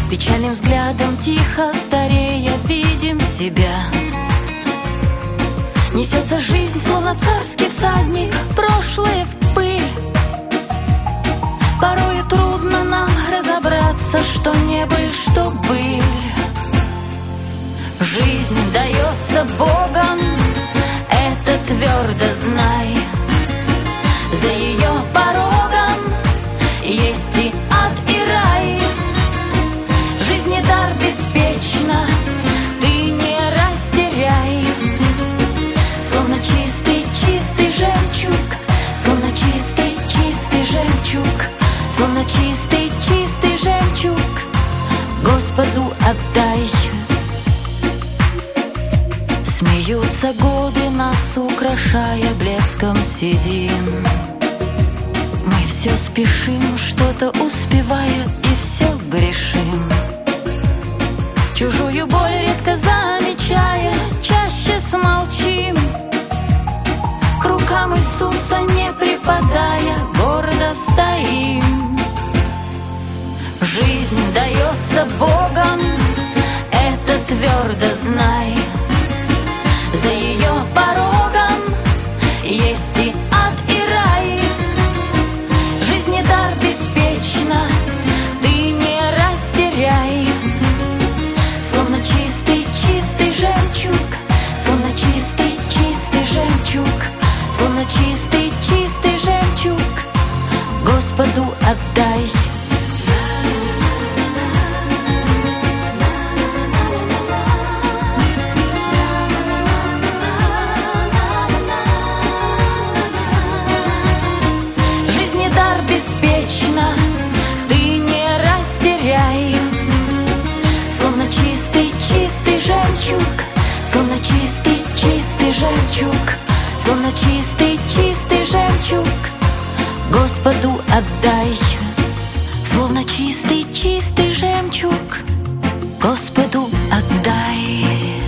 Печальным взглядом тихо старея видим себя. Несется жизнь, словно царский всадник, прошлое в пыль. Порою трудно нам разобраться, что не быль, что быль. Жизнь дается Богом, это твердо знай. За ее порогом есть и ад, и рай. Жизни дар беспечно, ты не растеряй. Словно чистый, чистый жемчуг, словно чистый, чистый жемчуг, словно чистый, чистый жемчуг, Господу отдай. Смеются годы, нас украшая блеском седин. Мы все спешим, что-то успевая, и все грешим. Чужую боль редко замечая, чаще смолчим. К рукам Иисуса не припадая, гордо стоим. Жизнь дается Богом, это твердо знай. За ее порогом есть и ад, и рай. Жизни дар беспечно, ты не растеряй. Словно чистый, чистый жемчуг, словно чистый, чистый жемчуг, словно чистый, чистый жемчуг, Господу отдай. Беспечно, ты не растеряй. Словно чистый, чистый жемчуг, словно чистый, чистый жемчуг, словно чистый, чистый жемчуг, Господу отдай. Словно чистый, чистый жемчуг, Господу отдай.